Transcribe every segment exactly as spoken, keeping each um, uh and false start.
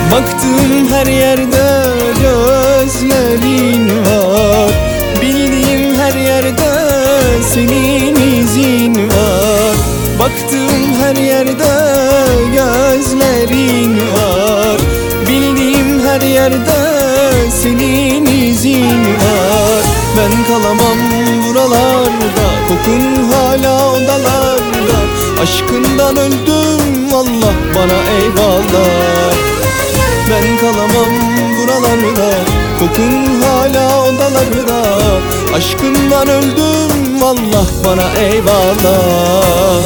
Baktığım her yerde gözlerin var, bildiğim her yerde senin izin var. Baktığım her yerde gözlerin var, bildiğim her yerde senin izin var. Ben kalamam buralarda, kokun hala odalarda. Aşkından öldüm, Allah bana eyvallah. Ben kalamam buralarda, kokun hala odalarda. Aşkından öldüm, Allah bana eyvallah.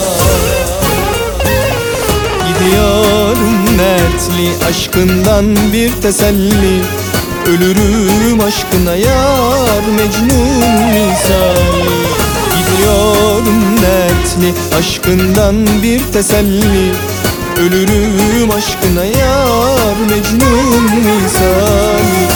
Gidiyorum dertli, aşkından bir teselli. Ölürüm aşkına yar, Mecnun misali. Gidiyorum dertli, aşkından bir teselli. Ölürüm aşkına yar, Mecnun misali.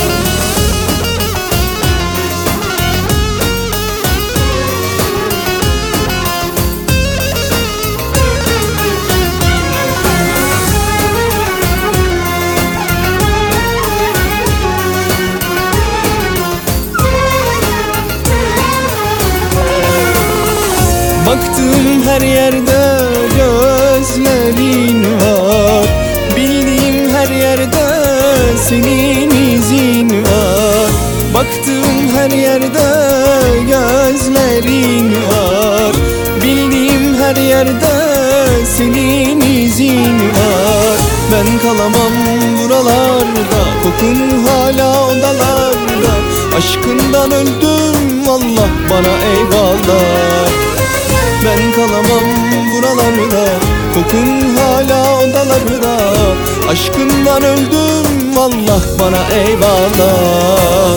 Baktığım her yerde gözlerin var, bildiğim her yerde senin izin var. Baktığım her yerde gözlerin var, bildiğim her yerde senin izin var. Ben kalamam buralarda, kokun hala odalarda. Aşkından öldüm, Allah bana eyvallah. Ben kalamam buralarda, kokun hala odalarda. Aşkından öldüm, Allah bana eyvallah.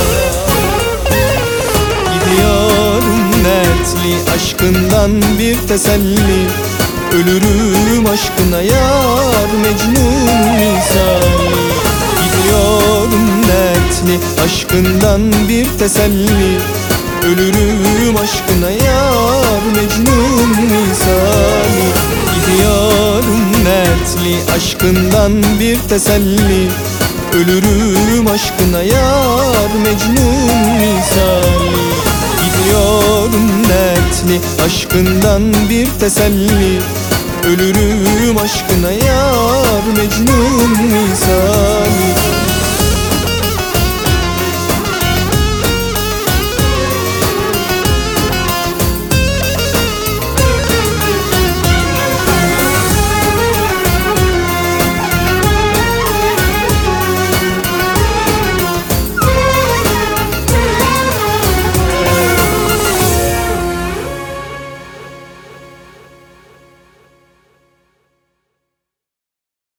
Gidiyorum dertli, aşkından bir teselli. Ölürüm aşkına yar, Mecnun misali. Gidiyorum dertli, aşkından bir teselli. Ölürüm aşkına yar, Mecnun misali. Gidiyorum dertli, aşkından bir teselli. Ölürüm aşkına yar, Mecnun misali. Gidiyorum dertli, aşkından bir teselli. Ölürüm aşkına yar, Mecnun misali.